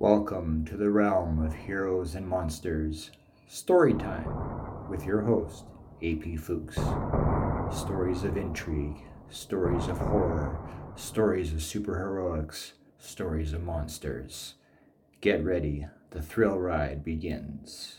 Welcome to the realm of heroes and monsters. Storytime with your host, AP Fuchs. Stories of intrigue, stories of horror, stories of superheroics, stories of monsters. Get ready, the thrill ride begins.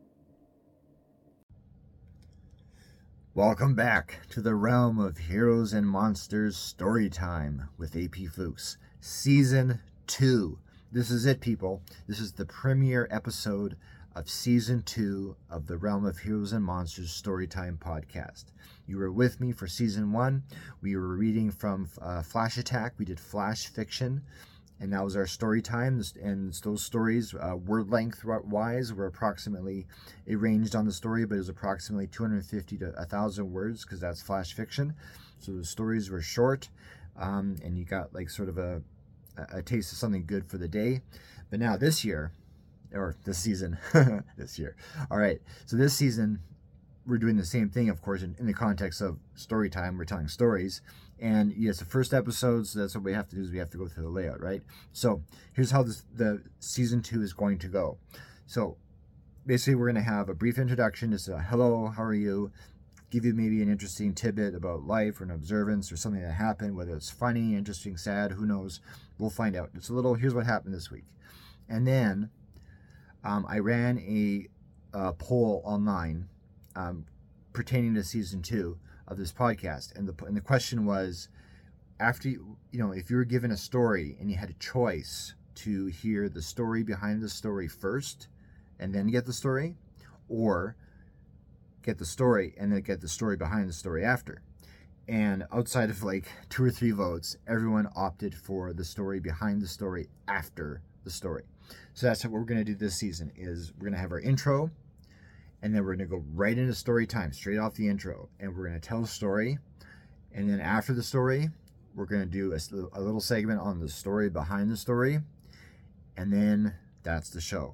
Welcome back to the realm of heroes and monsters Storytime with AP Fuchs, Season 2. This is it, people. This is the premiere episode of Season 2 of the Realm of Heroes and Monsters Storytime podcast. You were with me for Season 1. We were reading from Flash Attack. We did Flash Fiction, and that was our story time. And those stories, word length wise, were approximately, it ranged on the story, but it was approximately 250 to 1,000 words, because that's Flash Fiction. So the stories were short, and you got like sort of a taste of something good for the day. But now this year, or this season, this year. All right, so this season, we're doing the same thing, of course, in the context of story time. We're telling stories. And yes, the first episode, so that's what we have to do, is we have to go through the layout, right? So here's how the season 2 is going to go. So basically, we're going to have a brief introduction, just a hello, how are you? Give you maybe an interesting tidbit about life or an observance or something that happened, whether it's funny, interesting, sad, who knows? We'll find out. It's a little, here's what happened this week. And then I ran a poll online pertaining to season 2 of this podcast, and the question was, after if you were given a story and you had a choice to hear the story behind the story first and then get the story, or get the story and then get the story behind the story after. And outside of like 2 or 3 votes, everyone opted for the story behind the story after the story. So that's what we're going to do this season, is we're going to have our intro, and then we're going to go right into story time, straight off the intro. And we're going to tell a story. And then after the story, we're going to do a little segment on the story behind the story. And then that's the show.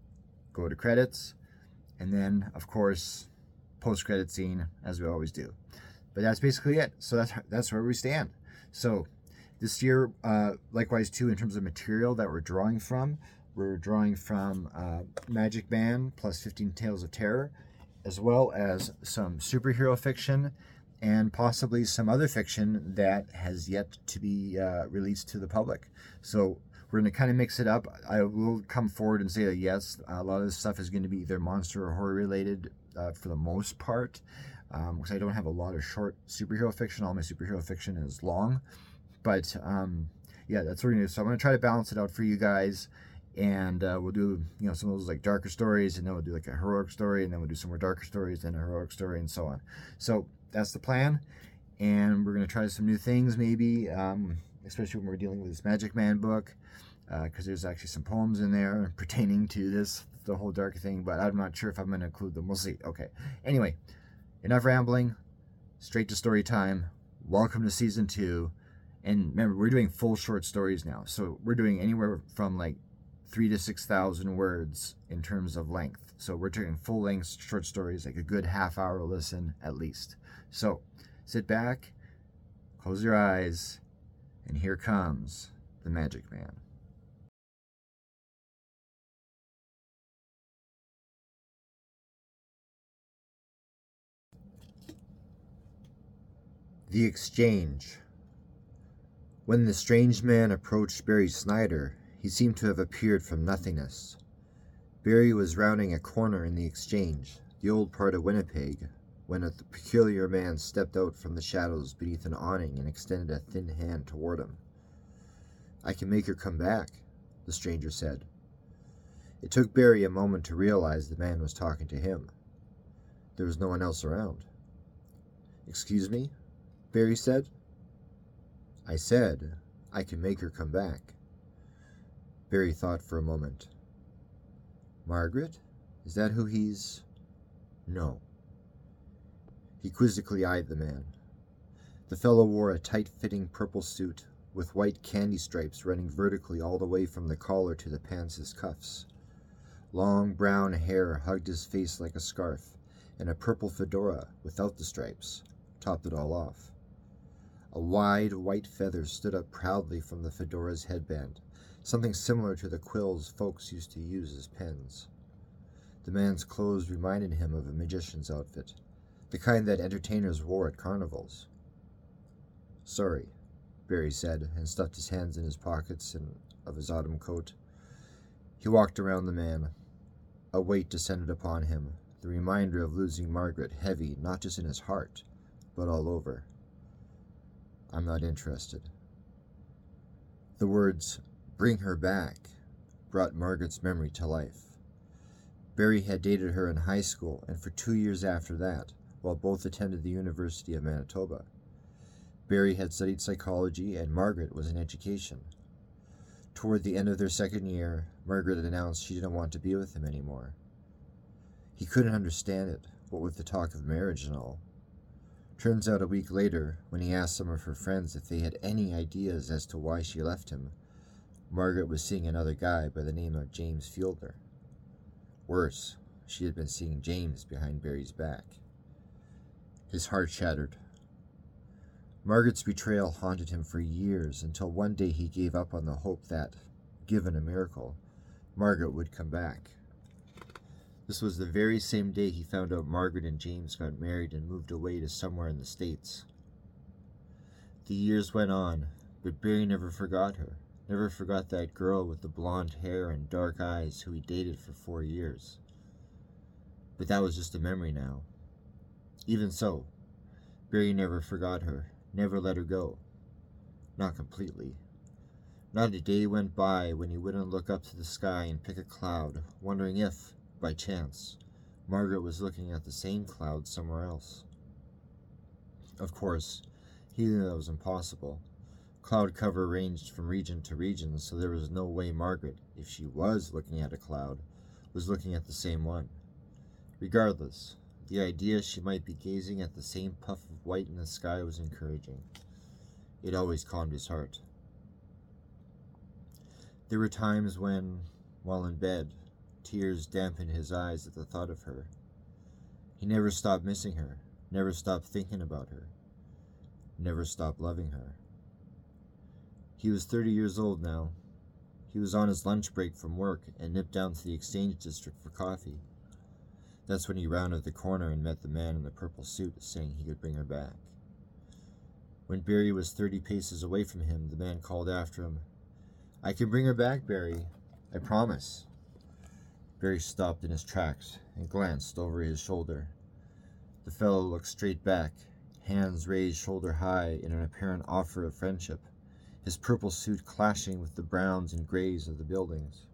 Go to credits. And then, of course, post-credit scene, as we always do. But that's basically it. So that's where we stand. So this year, likewise, too, in terms of material that we're drawing from, we're drawing from Magic Man plus 15 Tales of Terror, as well as some superhero fiction and possibly some other fiction that has yet to be released to the public. So we're going to kind of mix it up. I will come forward and say that, yes, a lot of this stuff is going to be either monster or horror related for the most part, because I don't have a lot of short superhero fiction. All my superhero fiction is long. But yeah, that's what we're going to do. So I'm going to try to balance it out for you guys. And we'll do some of those like darker stories, and then we'll do like a heroic story, and then we'll do some more darker stories, then a heroic story, and so on. So that's the plan, and we're going to try some new things maybe, especially when we're dealing with this Magic Man book, because there's actually some poems in there pertaining to the whole dark thing, but I'm not sure if I'm going to include them. We'll see. Okay, anyway, enough rambling, straight to story time. Welcome to season 2. And remember, we're doing full short stories now, so we're doing anywhere from like 3,000 to 6,000 words in terms of length. So we're taking full-length short stories, like a good half-hour listen at least. So sit back, close your eyes, and here comes the Magic Man. The Exchange. When the strange man approached Barry Snyder, he seemed to have appeared from nothingness. Barry was rounding a corner in the Exchange, the old part of Winnipeg, when a peculiar man stepped out from the shadows beneath an awning and extended a thin hand toward him. "I can make her come back," the stranger said. It took Barry a moment to realize the man was talking to him. There was no one else around. "Excuse me?" Barry said. "I said, I can make her come back." Barry thought for a moment. "Margaret? Is that who he's—" "No." He quizzically eyed the man. The fellow wore a tight-fitting purple suit with white candy stripes running vertically all the way from the collar to the pants' cuffs. Long brown hair hugged his face like a scarf, and a purple fedora without the stripes topped it all off. A wide white feather stood up proudly from the fedora's headband, something similar to the quills folks used to use as pens. The man's clothes reminded him of a magician's outfit, the kind that entertainers wore at carnivals. "Sorry," Barry said, and stuffed his hands in his pockets of his autumn coat. He walked around the man. A weight descended upon him, the reminder of losing Margaret heavy not just in his heart, but all over. "I'm not interested." The words, "bring her back," brought Margaret's memory to life. Barry had dated her in high school and for 2 years after that, while both attended the University of Manitoba. Barry had studied psychology and Margaret was in education. Toward the end of their second year, Margaret announced she didn't want to be with him anymore. He couldn't understand it, what with the talk of marriage and all. Turns out a week later, when he asked some of her friends if they had any ideas as to why she left him, Margaret was seeing another guy by the name of James Fielder. Worse, she had been seeing James behind Barry's back. His heart shattered. Margaret's betrayal haunted him for years until one day he gave up on the hope that, given a miracle, Margaret would come back. This was the very same day he found out Margaret and James got married and moved away to somewhere in the States. The years went on, but Barry never forgot her, never forgot that girl with the blonde hair and dark eyes who he dated for 4 years. But that was just a memory now. Even so, Barry never forgot her, never let her go. Not completely. Not a day went by when he wouldn't look up to the sky and pick a cloud, wondering if, by chance, Margaret was looking at the same cloud somewhere else. Of course, he knew that was impossible. Cloud cover ranged from region to region, so there was no way Margaret, if she was looking at a cloud, was looking at the same one. Regardless, the idea she might be gazing at the same puff of white in the sky was encouraging. It always calmed his heart. There were times when, while in bed, tears dampened his eyes at the thought of her. He never stopped missing her, never stopped thinking about her, never stopped loving her. He was 30 years old now. He was on his lunch break from work and nipped down to the Exchange District for coffee. That's when he rounded the corner and met the man in the purple suit saying he could bring her back. When Barry was 30 paces away from him, the man called after him, "I can bring her back, Barry. I promise." Barry stopped in his tracks and glanced over his shoulder. The fellow looked straight back, hands raised shoulder high in an apparent offer of friendship, his purple suit clashing with the browns and grays of the buildings.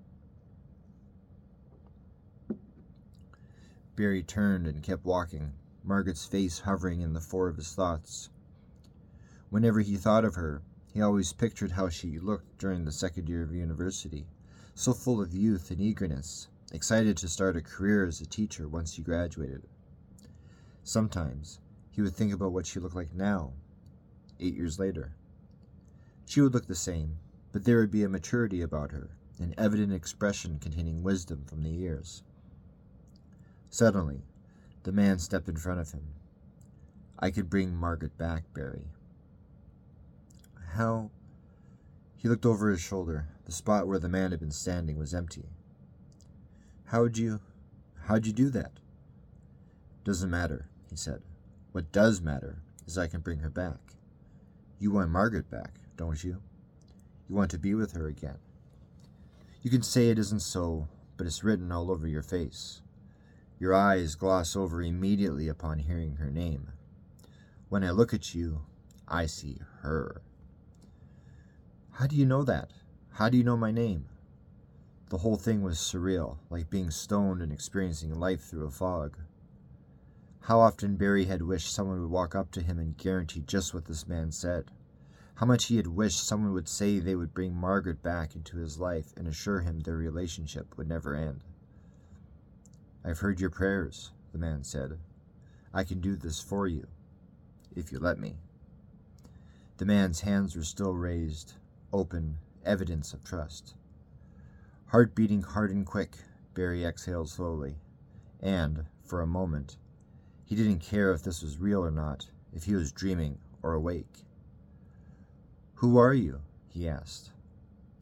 Barry turned and kept walking, Margaret's face hovering in the fore of his thoughts. Whenever he thought of her, he always pictured how she looked during the second year of university, so full of youth and eagerness, excited to start a career as a teacher once she graduated. Sometimes he would think about what she looked like now, 8 years later. She would look the same, but there would be a maturity about her, an evident expression containing wisdom from the years. Suddenly, the man stepped in front of him. "I could bring Margaret back, Barry." "How?" He looked over his shoulder. The spot where the man had been standing was empty. How'd you do that?" "Doesn't matter," he said. "What does matter is I can bring her back. You want Margaret back, don't you? You want to be with her again. You can say it isn't so, but it's written all over your face. Your eyes gloss over immediately upon hearing her name. When I look at you, I see her." "How do you know that? How do you know my name?" The whole thing was surreal, like being stoned and experiencing life through a fog. How often Barry had wished someone would walk up to him and guarantee just what this man said. How much he had wished someone would say they would bring Margaret back into his life and assure him their relationship would never end. "I've heard your prayers," the man said. "I can do this for you, if you let me." The man's hands were still raised, open, evidence of trust. Heart beating hard and quick, Barry exhaled slowly, and, for a moment, he didn't care if this was real or not, if he was dreaming or awake. "Who are you?" he asked.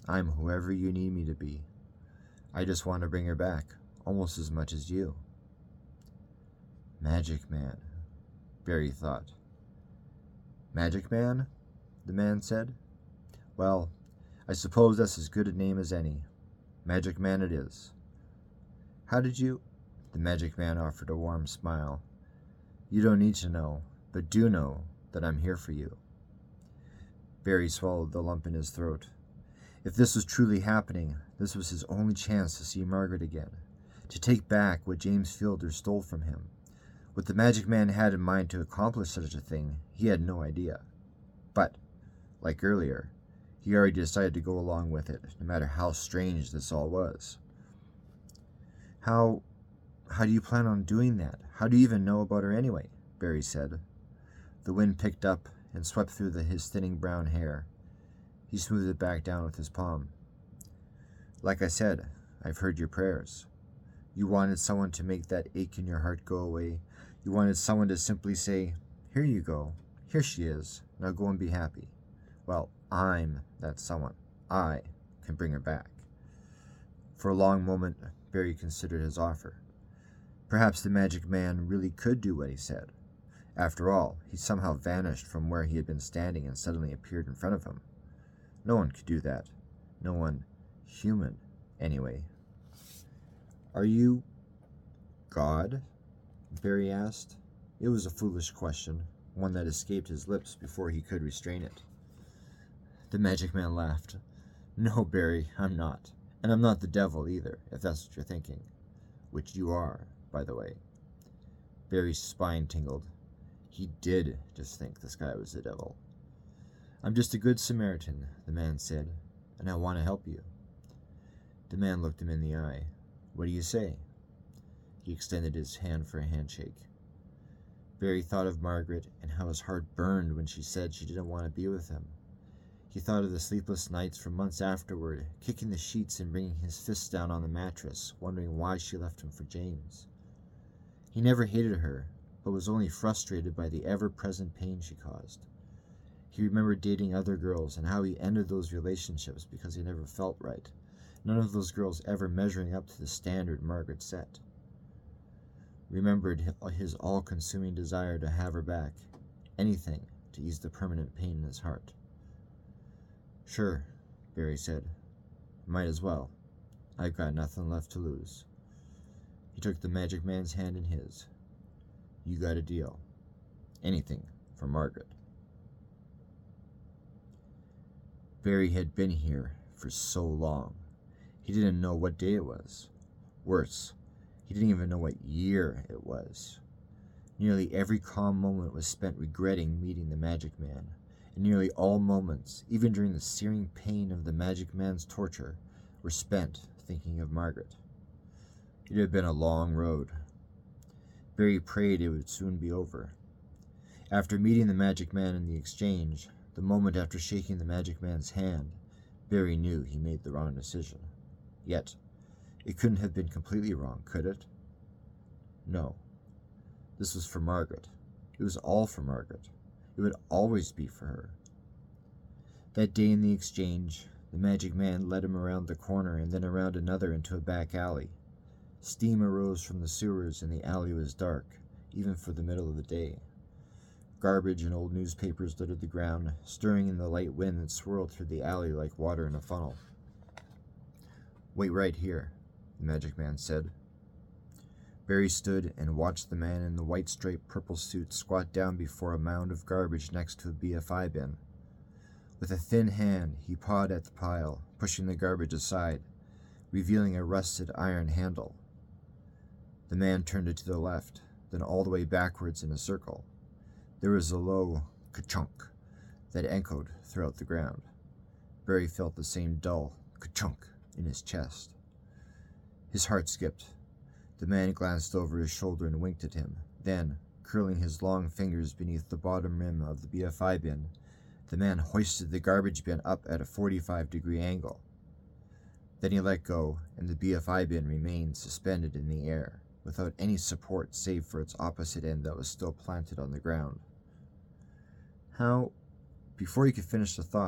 I'm whoever you need me to be. I just want to bring her back, almost as much as you." Magic Man, Barry thought. Magic Man? The man said. Well, I suppose that's as good a name as any. Magic Man it is. How did you... The Magic Man offered a warm smile. You don't need to know, but do know that I'm here for you. Barry swallowed the lump in his throat. If this was truly happening, this was his only chance to see Margaret again, to take back what James Fielder stole from him. What the Magic Man had in mind to accomplish such a thing, he had no idea. But, like earlier, he already decided to go along with it, no matter how strange this all was. How do you plan on doing that? How do you even know about her anyway? Barry said. The wind picked up and swept through his thinning brown hair. He smoothed it back down with his palm. Like I said, I've heard your prayers. You wanted someone to make that ache in your heart go away. You wanted someone to simply say, here you go. Here she is. Now go and be happy. Well, I'm that someone. I can bring her back. For a long moment, Barry considered his offer. Perhaps the Magic Man really could do what he said. After all, he somehow vanished from where he had been standing and suddenly appeared in front of him. No one could do that. No one human, anyway. Are you God? Barry asked. It was a foolish question, one that escaped his lips before he could restrain it. The Magic Man laughed. No, Barry, I'm not. And I'm not the devil either, if that's what you're thinking. Which you are, by the way. Barry's spine tingled. He did just think this guy was the devil. I'm just a good Samaritan, the man said, and I want to help you. The man looked him in the eye. What do you say? He extended his hand for a handshake. Barry thought of Margaret and how his heart burned when she said she didn't want to be with him. He thought of the sleepless nights for months afterward, kicking the sheets and bringing his fists down on the mattress, wondering why she left him for James. He never hated her, but was only frustrated by the ever-present pain she caused. He remembered dating other girls and how he ended those relationships because he never felt right, none of those girls ever measuring up to the standard Margaret set. Remembered his all-consuming desire to have her back, anything to ease the permanent pain in his heart. Sure, Barry said. Might as well. I've got nothing left to lose. He took the Magic Man's hand in his. You got a deal. Anything for Margaret. Barry had been here for so long. He didn't know what day it was. Worse, he didn't even know what year it was. Nearly every calm moment was spent regretting meeting the Magic Man, and nearly all moments, even during the searing pain of the Magic Man's torture, were spent thinking of Margaret. It had been a long road. Barry prayed it would soon be over. After meeting the Magic Man in the exchange, the moment after shaking the Magic Man's hand, Barry knew he made the wrong decision. Yet, it couldn't have been completely wrong, could it? No. This was for Margaret. It was all for Margaret. It would always be for her. That day in the exchange, the Magic Man led him around the corner and then around another into a back alley. Steam arose from the sewers and the alley was dark, even for the middle of the day. Garbage and old newspapers littered the ground, stirring in the light wind that swirled through the alley like water in a funnel. Wait right here, the Magic Man said. Barry stood and watched the man in the white-striped purple suit squat down before a mound of garbage next to a BFI bin. With a thin hand, he pawed at the pile, pushing the garbage aside, revealing a rusted iron handle. The man turned it to the left, then all the way backwards in a circle. There was a low ka-chunk that echoed throughout the ground. Barry felt the same dull ka-chunk in his chest. His heart skipped. The man glanced over his shoulder and winked at him. Then, curling his long fingers beneath the bottom rim of the BFI bin, the man hoisted the garbage bin up at a 45-degree angle. Then he let go, and the BFI bin remained suspended in the air, without any support save for its opposite end that was still planted on the ground. Before he could finish the thought,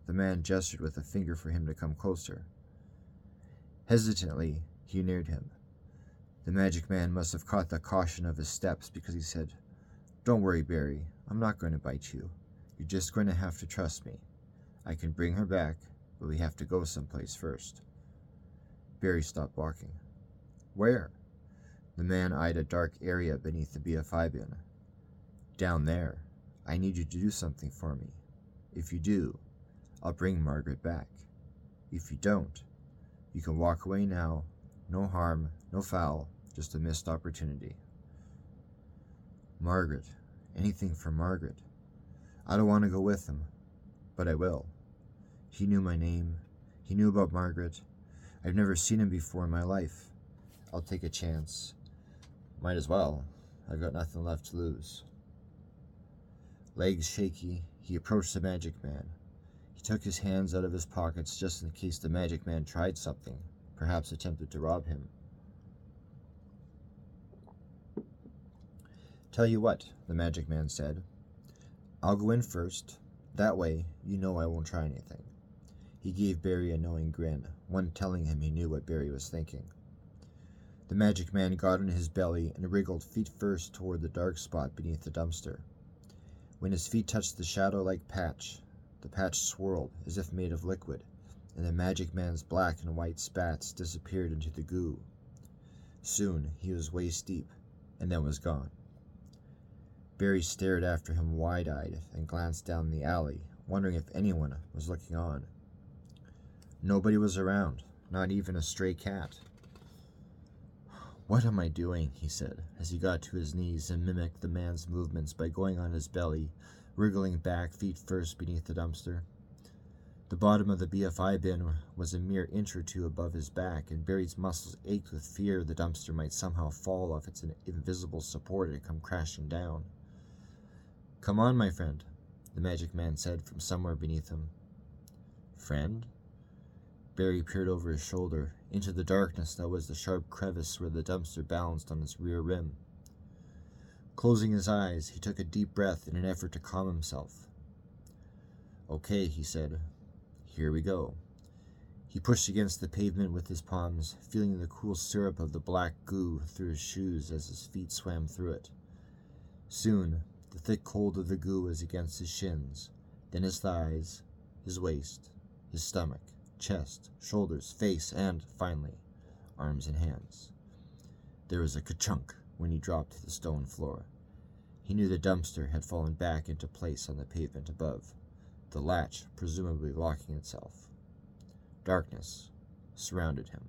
The man gestured with a finger for him to come closer. Hesitantly, he neared him. The magic man must have caught the caution of his steps because he said, "Don't worry, Barry. I'm not going to bite you. You're just going to have to trust me. I can bring her back, but we have to go someplace first." Barry stopped walking. "Where?" The man eyed a dark area beneath the BFI bin. "Down there. I need you to do something for me. If you do, I'll bring Margaret back. If you don't, you can walk away now. No harm, no foul, just a missed opportunity." Margaret. Anything for Margaret. I don't want to go with him, but I will. He knew my name. He knew about Margaret. I've never seen him before in my life. I'll take a chance. Might as well. I've got nothing left to lose. Legs shaky, he approached the magic man. He took his hands out of his pockets just in case the magic man tried something, perhaps attempted to rob him. "Tell you what," the magic man said. "I'll go in first. That way, you know I won't try anything." He gave Barry a knowing grin, one telling him he knew what Barry was thinking. The magic man got on his belly and wriggled feet first toward the dark spot beneath the dumpster. When his feet touched the shadow-like patch, the patch swirled as if made of liquid, and the magic man's black and white spats disappeared into the goo. Soon he was waist deep, and then was gone. Barry stared after him wide-eyed and glanced down the alley, wondering if anyone was looking on. Nobody was around, not even a stray cat. "What am I doing?" he said, as he got to his knees and mimicked the man's movements by going on his belly, wriggling back feet first beneath the dumpster. The bottom of the BFI bin was a mere inch or two above his back, and Barry's muscles ached with fear the dumpster might somehow fall off its invisible support and come crashing down. "Come on, my friend," the magic man said from somewhere beneath him. "Friend?" Barry peered over his shoulder, into the darkness that was the sharp crevice where the dumpster balanced on its rear rim. Closing his eyes, he took a deep breath in an effort to calm himself. "Okay," he said. "Here we go." He pushed against the pavement with his palms, feeling the cool syrup of the black goo through his shoes as his feet swam through it. Soon, the thick cold of the goo was against his shins, then his thighs, his waist, his stomach, chest, shoulders, face, and, finally, arms and hands. There was a ka-chunk when he dropped to the stone floor. He knew the dumpster had fallen back into place on the pavement above, the latch presumably locking itself. Darkness surrounded him.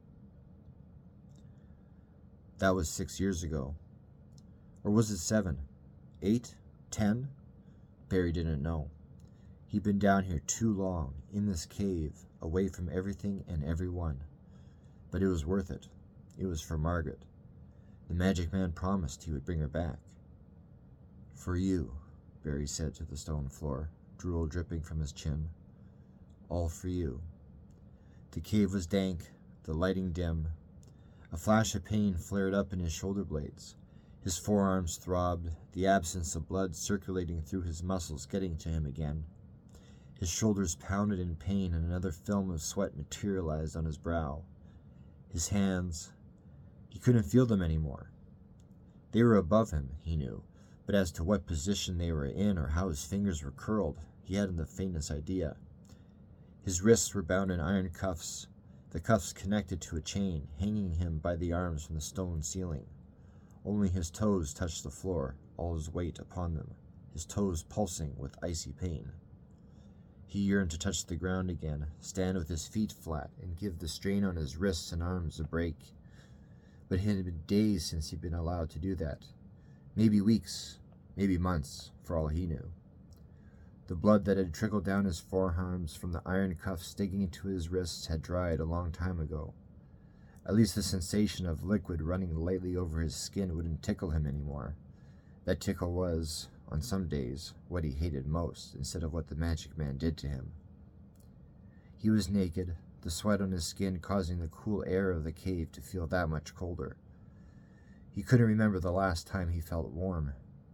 That was 6 years ago. Or was it 7? 8? 10? Barry didn't know. He'd been down here too long, in this cave, away from everything and everyone. But it was worth it. It was for Margaret. The magic man promised he would bring her back. "For you," Barry said to the stone floor, drool dripping from his chin. "All for you." The cave was dank, the lighting dim. A flash of pain flared up in his shoulder blades. His forearms throbbed, the absence of blood circulating through his muscles getting to him again. His shoulders pounded in pain and another film of sweat materialized on his brow. His hands, he couldn't feel them anymore. They were above him, he knew, but as to what position they were in or how his fingers were curled, he hadn't the faintest idea. His wrists were bound in iron cuffs, the cuffs connected to a chain, hanging him by the arms from the stone ceiling. Only his toes touched the floor, all his weight upon them, his toes pulsing with icy pain. He yearned to touch the ground again, stand with his feet flat, and give the strain on his wrists and arms a break. But it had been days since he'd been allowed to do that. Maybe weeks, maybe months, for all he knew. The blood that had trickled down his forearms from the iron cuffs sticking into his wrists had dried a long time ago. At least the sensation of liquid running lightly over his skin wouldn't tickle him anymore. That tickle was, on some days, what he hated most, instead of what the magic man did to him. He was naked, the sweat on his skin causing the cool air of the cave to feel that much colder. He couldn't remember the last time he felt warm.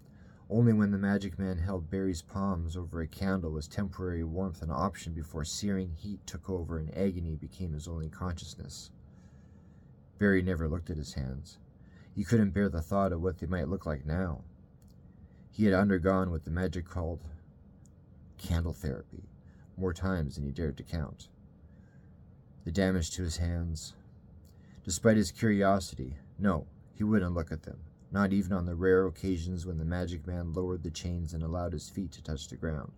Only when the magic man held Barry's palms over a candle was temporary warmth an option before searing heat took over and agony became his only consciousness. Barry never looked at his hands. He couldn't bear the thought of what they might look like now. He had undergone what the magic called candle therapy more times than he dared to count. The damage to his hands. Despite his curiosity, no, he wouldn't look at them, not even on the rare occasions when the magic man lowered the chains and allowed his feet to touch the ground.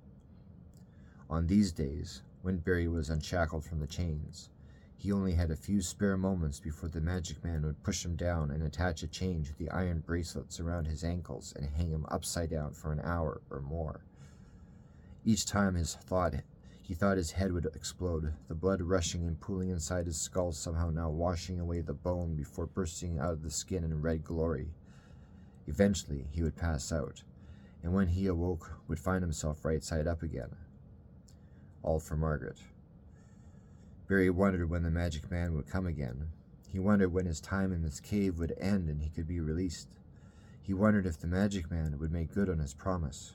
On these days, when Barry was unshackled from the chains, he only had a few spare moments before the magic man would push him down and attach a chain to the iron bracelets around his ankles and hang him upside down for an hour or more. Each time he thought his head would explode, the blood rushing and pooling inside his skull somehow now washing away the bone before bursting out of the skin in red glory. Eventually he would pass out, and when he awoke would find himself right side up again. All for Margaret. Barry wondered when the magic man would come again. He wondered when his time in this cave would end and he could be released. He wondered if the magic man would make good on his promise.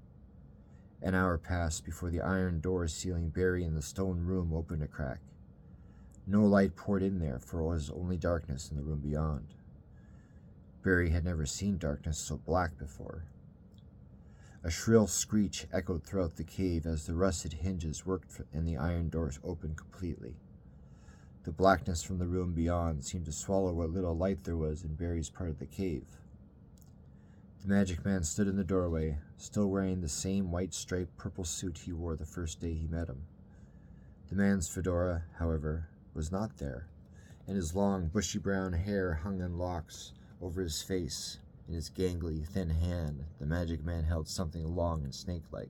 An hour passed before the iron door sealing Barry in the stone room opened a crack. No light poured in there, for it was only darkness in the room beyond. Barry had never seen darkness so black before. A shrill screech echoed throughout the cave as the rusted hinges worked and the iron doors opened completely. The blackness from the room beyond seemed to swallow what little light there was in Barry's part of the cave. The magic man stood in the doorway, still wearing the same white striped purple suit he wore the first day he met him. The man's fedora, however, was not there, and his long, bushy brown hair hung in locks over his face. In his gangly, thin hand, the magic man held something long and snake-like.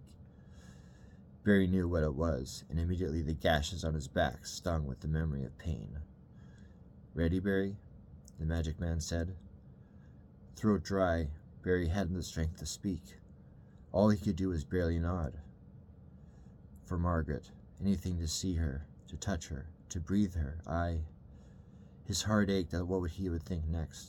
Barry knew what it was, and immediately the gashes on his back stung with the memory of pain. "Ready, Barry?" the magic man said. Throat dry, Barry hadn't the strength to speak. All he could do was barely nod. For Margaret, anything to see her, to touch her, to breathe her, His heart ached at what he would think next.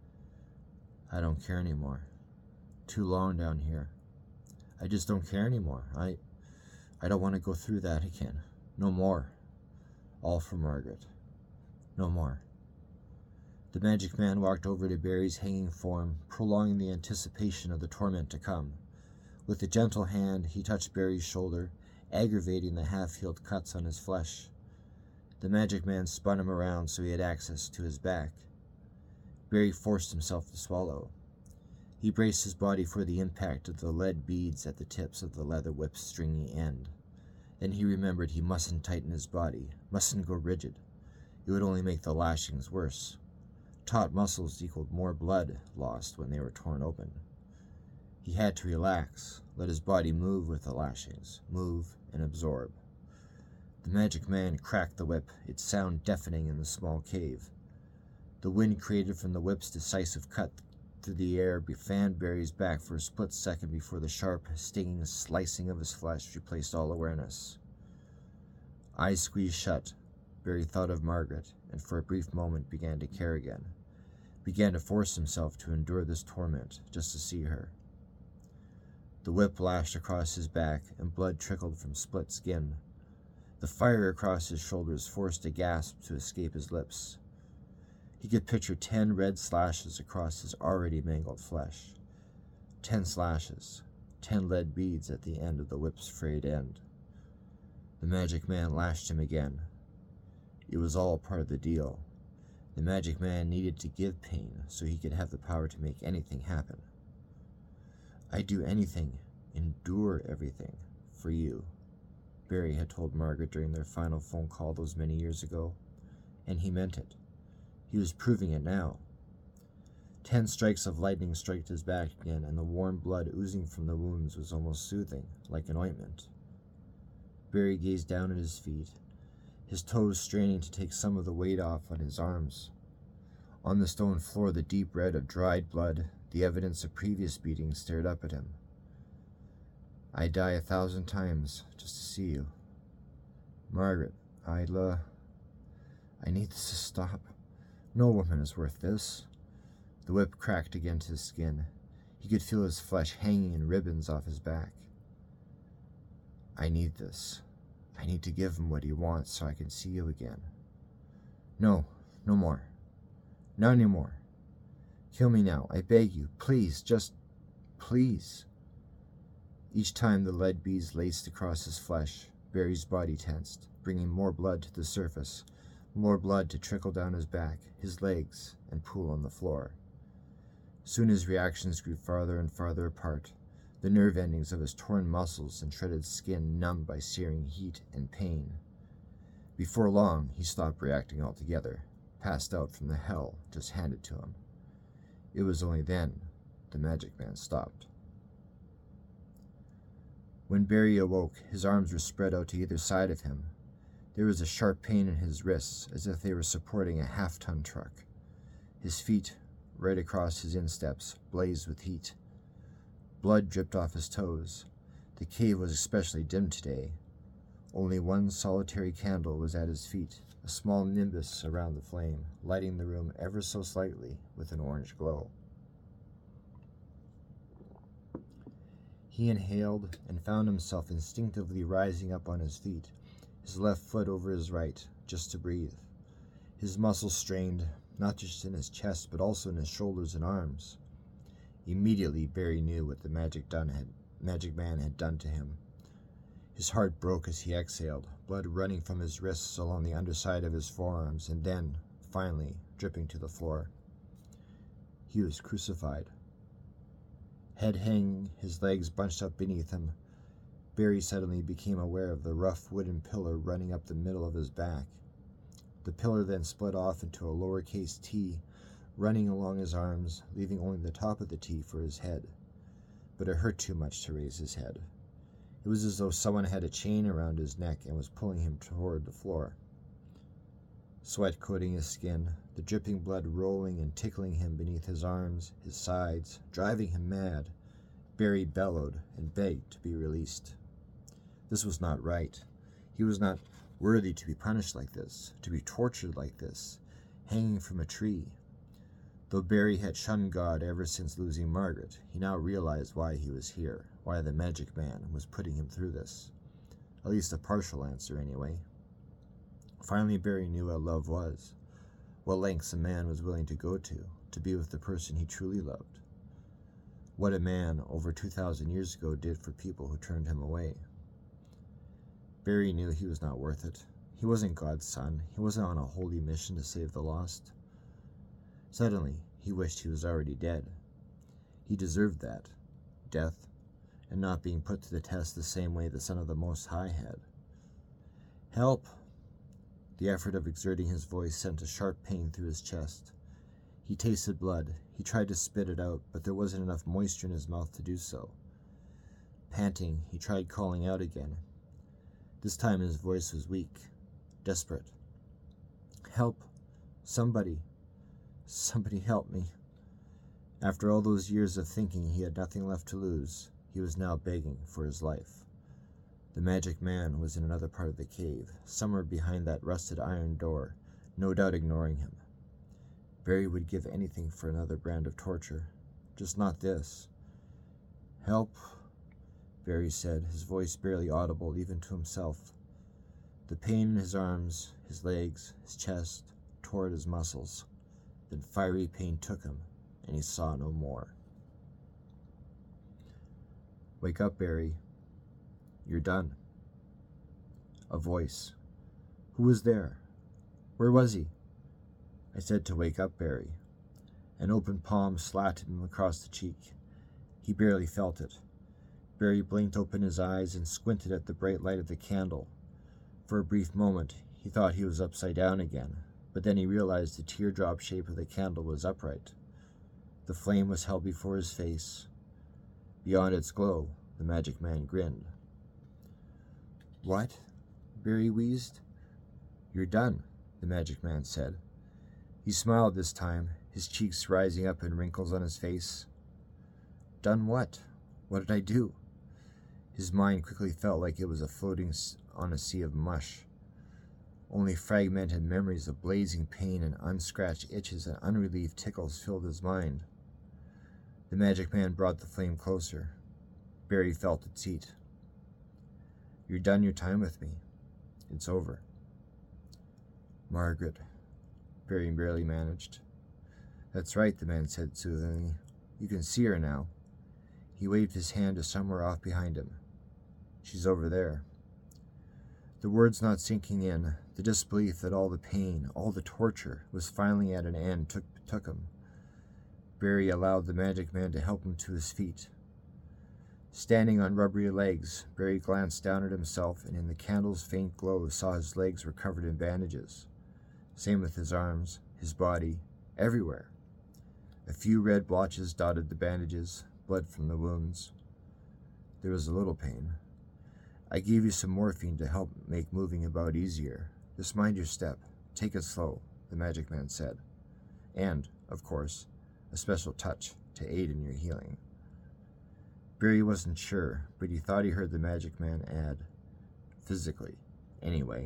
"I don't care anymore. Too long down here. I just don't care anymore. I don't want to go through that again. No more. All for Margaret. No more." The magic man walked over to Barry's hanging form, prolonging the anticipation of the torment to come. With a gentle hand, he touched Barry's shoulder, aggravating the half-healed cuts on his flesh. The magic man spun him around so he had access to his back. Barry forced himself to swallow. He braced his body for the impact of the lead beads at the tips of the leather whip's stringy end. Then he remembered he mustn't tighten his body, mustn't go rigid. It would only make the lashings worse. Taut muscles equaled more blood lost when they were torn open. He had to relax, let his body move with the lashings, move and absorb. The magic man cracked the whip, its sound deafening in the small cave. The wind created from the whip's decisive cut through the air fanned Barry's back for a split second before the sharp, stinging slicing of his flesh replaced all awareness. Eyes squeezed shut, Barry thought of Margaret, and for a brief moment began to care again. Began to force himself to endure this torment, just to see her. The whip lashed across his back, and blood trickled from split skin. The fire across his shoulders forced a gasp to escape his lips. He could picture 10 red slashes across his already mangled flesh. 10 slashes, 10 lead beads at the end of the whip's frayed end. The magic man lashed him again. It was all part of the deal. The magic man needed to give pain so he could have the power to make anything happen. "I'd do anything, endure everything, for you," Barry had told Margaret during their final phone call those many years ago, and he meant it. He was proving it now. 10 strikes of lightning struck his back again, and the warm blood oozing from the wounds was almost soothing, like an ointment. Barry gazed down at his feet, his toes straining to take some of the weight off on his arms. On the stone floor, the deep red of dried blood, the evidence of previous beatings, stared up at him. "I'd die 1,000 times just to see you. Margaret, I need this to stop. No woman is worth this." The whip cracked against his skin. He could feel his flesh hanging in ribbons off his back. I need this. I need to give him what he wants so I can see you again. No, no more. Not anymore. Kill me now, I beg you. Please, just please. Each time the lead beads laced across his flesh, Barry's body tensed, bringing more blood to the surface, more blood to trickle down his back, his legs, and pool on the floor. Soon his reactions grew farther and farther apart, the nerve endings of his torn muscles and shredded skin numbed by searing heat and pain. Before long, he stopped reacting altogether, passed out from the hell just handed to him. It was only then the Magic Man stopped. When Barry awoke, his arms were spread out to either side of him. There was a sharp pain in his wrists, as if they were supporting a half-ton truck. His feet, right across his insteps, blazed with heat. Blood dripped off his toes. The cave was especially dim today. Only one solitary candle was at his feet, a small nimbus around the flame, lighting the room ever so slightly with an orange glow. He inhaled and found himself instinctively rising up on his feet, his left foot over his right, just to breathe. His muscles strained, not just in his chest, but also in his shoulders and arms. Immediately, Barry knew what the Magic Man had done to him. His heart broke as he exhaled, blood running from his wrists along the underside of his forearms, and then, finally, dripping to the floor. He was crucified. Head hanging, his legs bunched up beneath him, Barry suddenly became aware of the rough wooden pillar running up the middle of his back. The pillar then split off into a lowercase T, running along his arms, leaving only the top of the T for his head. But it hurt too much to raise his head. It was as though someone had a chain around his neck and was pulling him toward the floor. Sweat coating his skin, the dripping blood rolling and tickling him beneath his arms, his sides, driving him mad, Barry bellowed and begged to be released. This was not right. He was not worthy to be punished like this, to be tortured like this, hanging from a tree. Though Barry had shunned God ever since losing Margaret, he now realized why he was here, why the Magic Man was putting him through this. At least a partial answer, anyway. Finally, Barry knew what love was, what lengths a man was willing to go to be with the person he truly loved. What a man over 2,000 years ago did for people who turned him away. Barry knew he was not worth it. He wasn't God's son. He wasn't on a holy mission to save the lost. Suddenly, he wished he was already dead. He deserved that, death, and not being put to the test the same way the Son of the Most High had. Help! The effort of exerting his voice sent a sharp pain through his chest. He tasted blood. He tried to spit it out, but there wasn't enough moisture in his mouth to do so. Panting, he tried calling out again. This time his voice was weak, desperate. Help! Somebody! Somebody help me! After all those years of thinking he had nothing left to lose, he was now begging for his life. The Magic Man was in another part of the cave, somewhere behind that rusted iron door, no doubt ignoring him. Barry would give anything for another brand of torture, just not this. Help, Barry said, his voice barely audible even to himself. The pain in his arms, his legs, his chest, tore at his muscles. Then fiery pain took him, and he saw no more. Wake up, Barry. You're done. A voice. Who was there? Where was he? I said to wake up, Barry. An open palm slapped him across the cheek. He barely felt it. Barry blinked open his eyes and squinted at the bright light of the candle. For a brief moment, he thought he was upside down again, but then he realized the teardrop shape of the candle was upright. The flame was held before his face. Beyond its glow, the Magic Man grinned. What? Barry wheezed. You're done, the Magic Man said. He smiled this time, his cheeks rising up in wrinkles on his face. Done what? What did I do? His mind quickly felt like it was floating on a sea of mush. Only fragmented memories of blazing pain and unscratched itches and unrelieved tickles filled his mind. The magic man brought the flame closer. Barry felt its heat. "You're done your time with me. It's over." "Margaret," Barry barely managed. "That's right," the man said soothingly. "You can see her now." He waved his hand to somewhere off behind him. "She's over there." The words not sinking in, the disbelief that all the pain, all the torture, was finally at an end took him. Barry allowed the magic man to help him to his feet. Standing on rubbery legs, Barry glanced down at himself and in the candle's faint glow saw his legs were covered in bandages. Same with his arms, his body, everywhere. A few red blotches dotted the bandages, blood from the wounds. There was a little pain. "I gave you some morphine to help make moving about easier. Just mind your step. Take it slow," the magic man said. "And, of course, a special touch to aid in your healing." Barry wasn't sure, but he thought he heard the magic man add, "physically, anyway."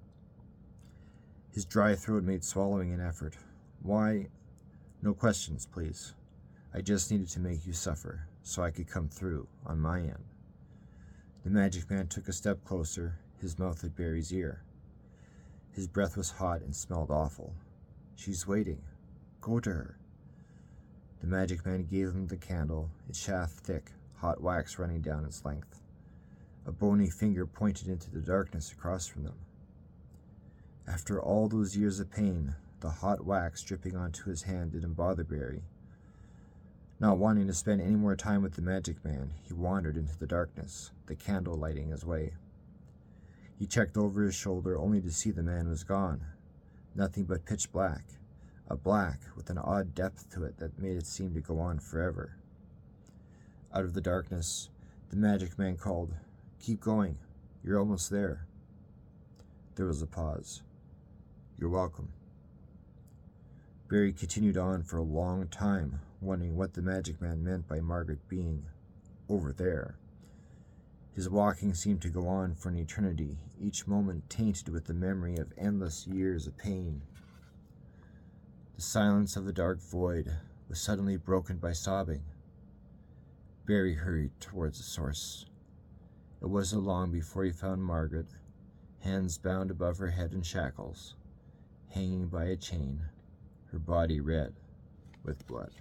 His dry throat made swallowing an effort. "Why? No questions, please. I just needed to make you suffer, so I could come through on my end." The magic man took a step closer, his mouth at Barry's ear. His breath was hot and smelled awful. "She's waiting. Go to her." The magic man gave him the candle, its shaft thick, hot wax running down its length. A bony finger pointed into the darkness across from them. After all those years of pain, the hot wax dripping onto his hand didn't bother Barry. Not wanting to spend any more time with the magic man, he wandered into the darkness, the candle lighting his way. He checked over his shoulder only to see the man was gone. Nothing but pitch black, a black with an odd depth to it that made it seem to go on forever. Out of the darkness, the magic man called, "Keep going. You're almost there." There was a pause. "You're welcome." Barry continued on for a long time, wondering what the magic man meant by Margaret being over there. His walking seemed to go on for an eternity, each moment tainted with the memory of endless years of pain. The silence of the dark void was suddenly broken by sobbing. Barry hurried towards the source. It wasn't long before he found Margaret, hands bound above her head in shackles, hanging by a chain, her body red with blood.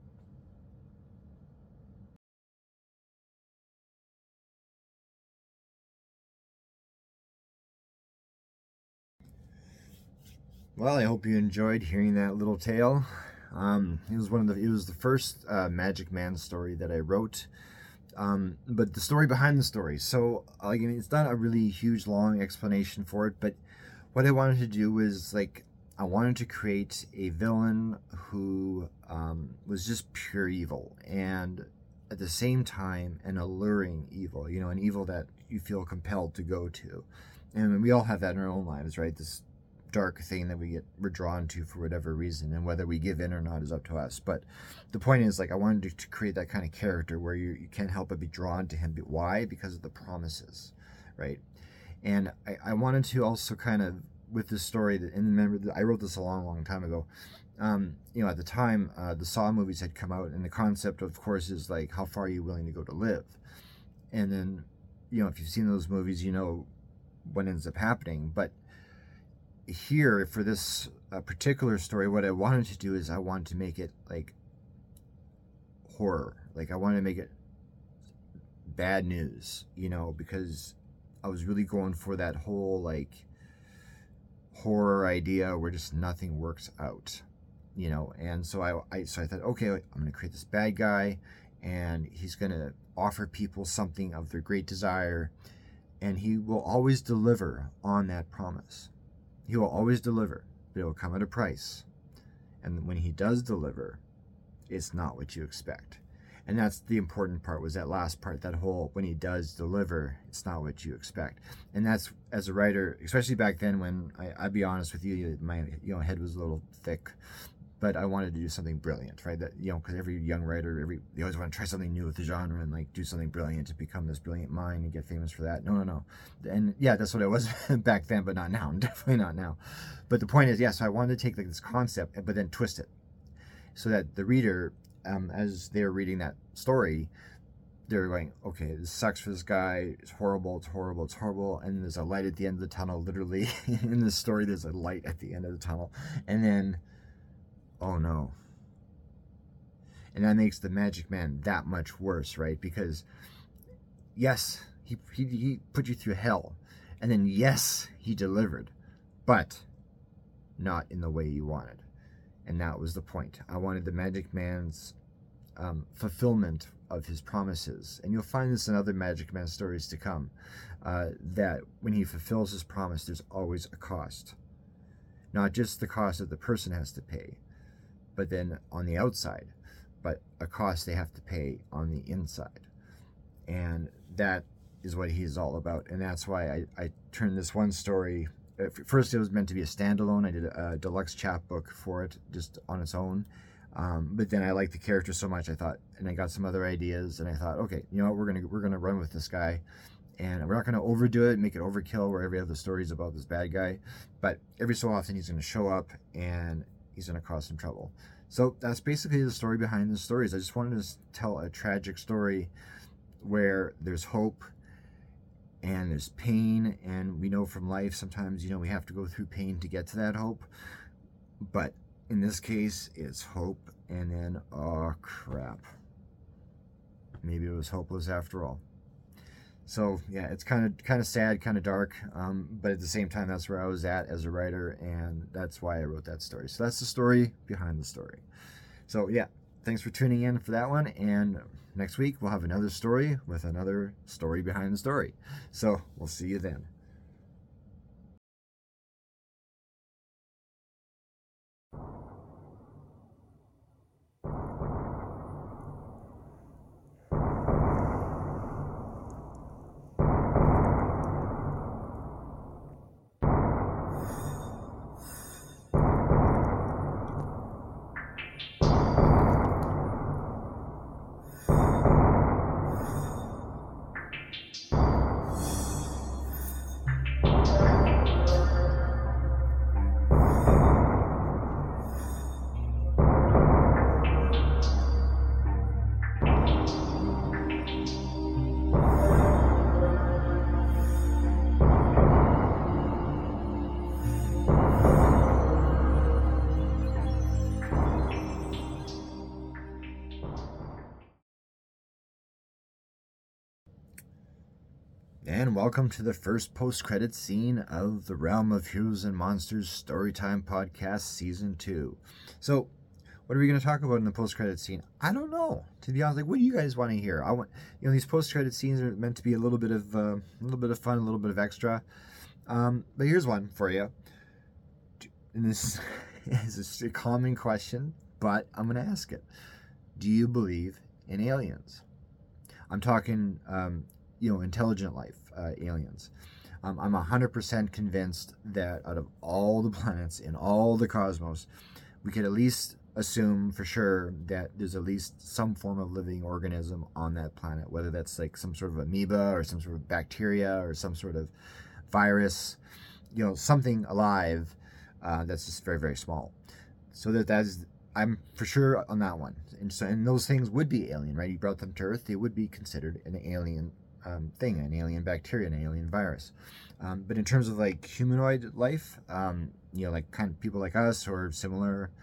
Well, I hope you enjoyed hearing that little tale. It was the first Magic Man story that I wrote. But the story behind the story. So, it's not a really huge, long explanation for it, but what I wanted to do was, I wanted to create a villain who was just pure evil, and at the same time, an alluring evil, an evil that you feel compelled to go to. And we all have that in our own lives, right? This dark thing that we're drawn to for whatever reason, and whether we give in or not is up to us. But the point is, I wanted to create that kind of character where you can't help but be drawn to him. Why? Because of the promises, right? And I wanted to also kind of, with this story, and remember, I wrote this a long time ago. At the time, the Saw movies had come out, and the concept, of course, is how far are you willing to go to live? And then, if you've seen those movies, you know what ends up happening. But here, for this particular story, what I wanted to do is I wanted to make it horror. I wanted to make it bad news, because I was really going for that whole horror idea where just nothing works out, and so I thought, okay, I'm going to create this bad guy, and he's going to offer people something of their great desire, and he will always deliver on that promise. He will always deliver, but it will come at a price. And when he does deliver, it's not what you expect. And that's the important part, was that last part, that whole, when he does deliver, it's not what you expect. And that's, as a writer, especially back then when, I'd be honest with you, my head was a little thick, but I wanted to do something brilliant, right? That, because every young writer, they always want to try something new with the genre and do something brilliant to become this brilliant mind and get famous for that. No. And yeah, that's what I was back then, but not now. I'm definitely not now. But the point is, so I wanted to take this concept, but then twist it so that the reader as they're reading that story, they're going, okay, this sucks for this guy. It's horrible. It's horrible. It's horrible. And there's a light at the end of the tunnel. Literally, in this story, there's a light at the end of the tunnel. And then, oh no. And that makes the Magic Man that much worse, right? Because yes, he put you through hell, and then yes, he delivered, but not in the way you wanted. And that was the point. I wanted the Magic Man's fulfillment of his promises. And you'll find this in other Magic Man stories to come, that when he fulfills his promise, there's always a cost. Not just the cost that the person has to pay, but then on the outside, but a cost they have to pay on the inside. And that is what he's all about. And that's why I turned this one story. First, it was meant to be a standalone. I did a deluxe chapbook for it, just on its own. But then I liked the character so much, I thought, and I got some other ideas, and I thought, okay, you know what, we're gonna run with this guy, and we're not gonna overdo it, make it overkill, where every other story is about this bad guy. But every so often, he's gonna show up, and he's gonna cause some trouble. So that's basically the story behind the stories. I just wanted to tell a tragic story where there's hope and there's pain, and we know from life sometimes, we have to go through pain to get to that hope. But in this case, it's hope, and then, oh crap, maybe it was hopeless after all. So yeah, it's kind of sad, kind of dark, but at the same time, that's where I was at as a writer, and that's why I wrote that story. So that's the story behind the story. So yeah, thanks for tuning in for that one, and next week we'll have another story with another story behind the story. So we'll see you then. And welcome to the first post-credit scene of the Realm of Heroes and Monsters Storytime Podcast Season 2. So, what are we going to talk about in the post-credit scene? I don't know. To be honest, like, what do you guys want to hear? I want, these post-credit scenes are meant to be a little bit of fun, a little bit of extra. But here's one for you. And this is a common question, but I'm going to ask it. Do you believe in aliens? I'm talking, intelligent life, aliens. I'm 100% convinced that out of all the planets in all the cosmos, we could at least assume for sure that there's at least some form of living organism on that planet, whether that's like some sort of amoeba or some sort of bacteria or some sort of virus, something alive that's just very, very small. So that's, I'm for sure on that one. And those things would be alien, right? You brought them to Earth, they would be considered an alien thing, an alien bacteria, an alien virus. But in terms of like humanoid life, like kind of people like us or similar,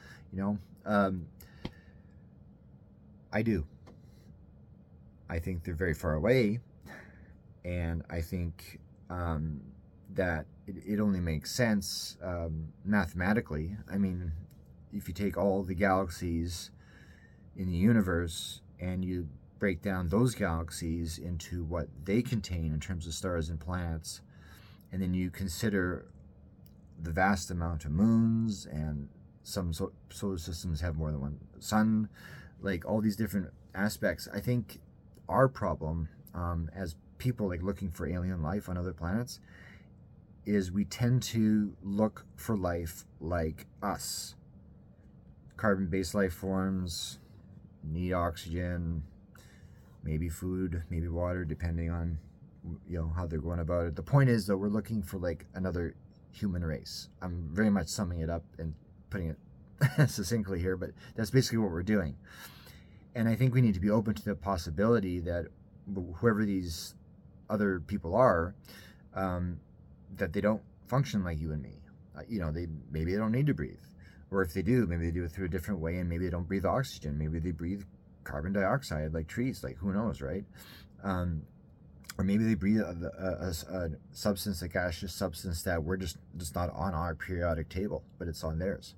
I do. I think they're very far away, and I think that it only makes sense mathematically. I mean, if you take all the galaxies in the universe and you break down those galaxies into what they contain in terms of stars and planets, and then you consider the vast amount of moons, and some solar systems have more than one sun, like all these different aspects, I think our problem as people like looking for alien life on other planets is we tend to look for life like us. Carbon-based life forms need oxygen, maybe food, maybe water, depending on how they're going about it. The point is, though, we're looking for like another human race. I'm very much summing it up and putting it succinctly here, but that's basically what we're doing. And I think we need to be open to the possibility that whoever these other people are, that they don't function like you and me. Maybe they don't need to breathe, or if they do, maybe they do it through a different way, and maybe they don't breathe oxygen. Maybe they breathe carbon dioxide like trees. Like, who knows, right? Or maybe they breathe a substance, a gaseous substance that we're just not on our periodic table, but it's on theirs.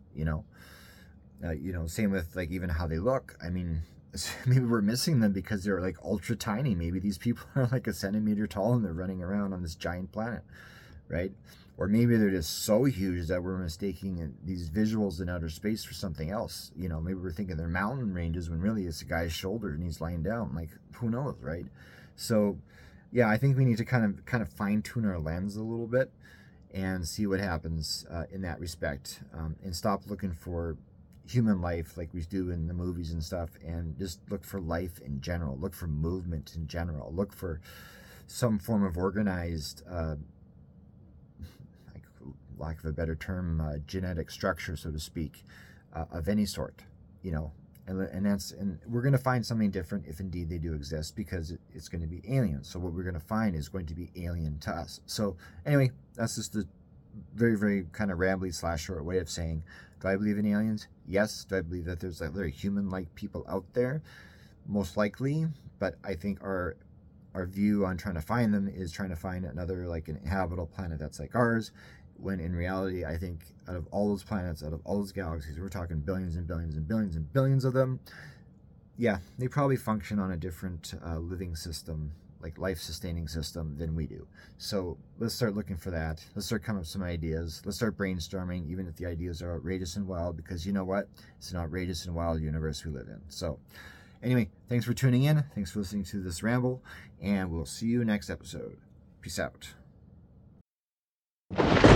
Same with like even how they look. I mean, maybe we're missing them because they're like ultra tiny. Maybe these people are like a centimeter tall and they're running around on this giant planet, right? Or maybe they're just so huge that we're mistaking these visuals in outer space for something else. Maybe we're thinking they're mountain ranges when really it's a guy's shoulder and he's lying down. Like, who knows, right? So, yeah, I think we need to kind of fine tune our lens a little bit and see what happens in that respect, and stop looking for human life like we do in the movies and stuff, and just look for life in general. Look for movement in general. Look for some form of organized, like, lack of a better term, genetic structure, so to speak, of any sort. And we're going to find something different if indeed they do exist, because it's going to be alien. So what we're going to find is going to be alien to us. So anyway, that's just the very, very kind of rambly / short way of saying, do I believe in aliens? Yes. Do I believe that there's other human-like people out there? Most likely. But I think our view on trying to find them is trying to find another, like, an habitable planet that's like ours, when in reality, I think out of all those planets, out of all those galaxies, we're talking billions and billions and billions and billions of them. Yeah, they probably function on a different living system, like life-sustaining system, than we do. So let's start looking for that. Let's start coming up with some ideas. Let's start brainstorming, even if the ideas are outrageous and wild, because you know what? It's an outrageous and wild universe we live in. So anyway, thanks for tuning in. Thanks for listening to this ramble, and we'll see you next episode. Peace out.